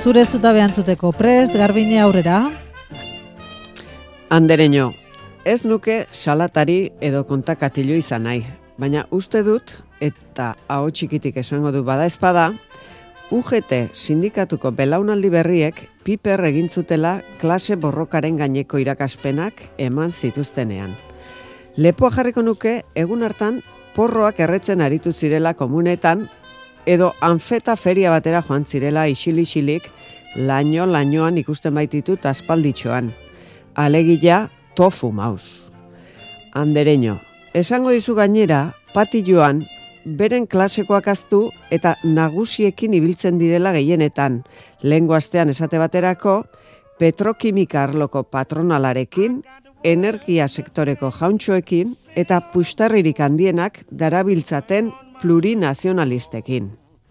zure zutabe antzuteko prest, Garbine aurrera. Andereño, ez nuke salatari edo kontakatilu izan nahi, baina uste dut, eta hau txikitik esango du bada ezpada, UGT sindikatuko belaunaldi berriek piper egin zutela klase borrokaren gaineko irakaspenak eman zituztenean. Lepoa jarriko nuke, egun hartan porroak erretzen aritu zirela komunetan, edo anfeta feria batera joan zirela isil-isilik, lainoan ikusten baititut aspalditxoan. Alegia tofu maus. Andereño, esango dizu gainera, patilloan, beren klasekoak aztu eta nagusiekin ibiltzen direla gehienetan. Lehengo astean esate baterako, petrokimika arloko patronalarekin, energia sektoreko jauntxoekin eta puxtarririk handienak darabiltzaten plurinazionalistekin.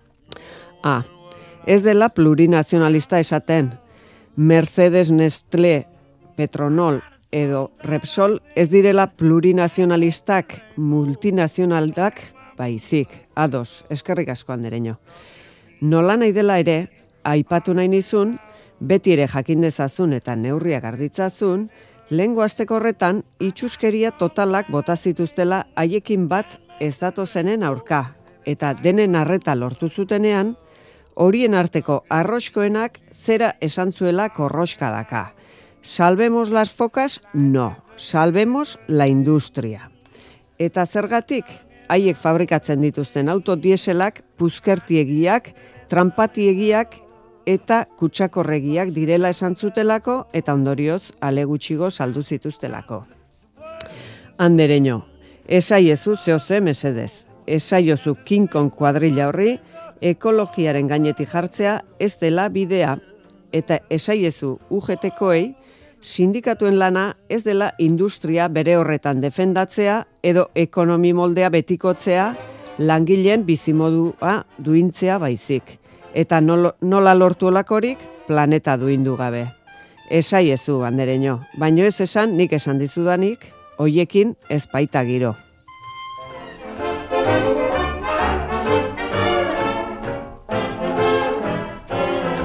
Ez dela plurinazionalista esaten. Mercedes, Nestlé, Petronol edo Repsol ez direla plurinazionalistak, multinazionalak baizik. Ados, eskerrik asko Andereño. Nola nahi dela ere, aipatu nahi nizun, beti ere jakin dezazun eta neurriak arditzazun, lehengo asteko horretan itxuskeria totalak bota zituztela haiekin bat ez datozenen aurka, eta denen arreta lortu zutenean, horien arteko arroskoenak zera esan zuela korroskadaka. Salvemos las focas? No, salvemos la industria. Eta zergatik, haiek fabrikatzen dituzten autodieselak, puzkertiegiak, trampatiegiak eta kutsakorregiak direla esan zutelako eta ondorioz ale gutxigo saldu zituztelako. Andereño, esaiezu zehoze mesedez, esaiozu King Kong kuadrilla horri, ekologiaren gainetik jartzea ez dela bidea, eta esaiezu UGT-koei, sindikatuen lana ez dela industria bere horretan defendatzea edo ekonomi moldea betikotzea langileen bizimodua duintzea baizik. Eta nola lortu olakorik planeta duindu gabe. Esaiezu, Andereño, baino ez esan nik esan dizudanik, hoiekin ez baita giro.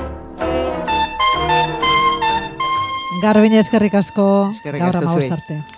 Garbine eskerrik asko, Eskerrik gaur asko zuei. 15 arte.